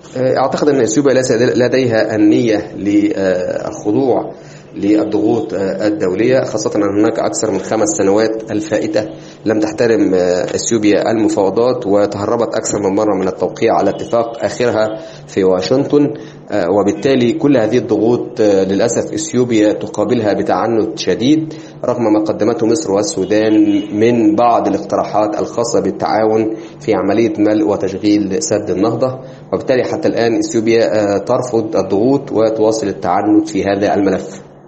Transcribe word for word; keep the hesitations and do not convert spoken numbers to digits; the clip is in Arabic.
أعتقد أن إثيوبيا ليس لديها النية للخضوع للضغوط الدولية، خاصة أن هناك أكثر من خمس سنوات الفائتة لم تحترم إثيوبيا المفاوضات، وتهربت أكثر من مرة من التوقيع على اتفاق آخرها في واشنطن. وبالتالي كل هذه الضغوط للأسف إثيوبيا تقابلها بتعنت شديد، رغم ما قدمته مصر والسودان من بعض الاقتراحات الخاصة بالتعاون في عملية ملء وتشغيل سد النهضة. وبالتالي حتى الآن إثيوبيا ترفض الضغوط وتواصل التعنت في هذا الملف.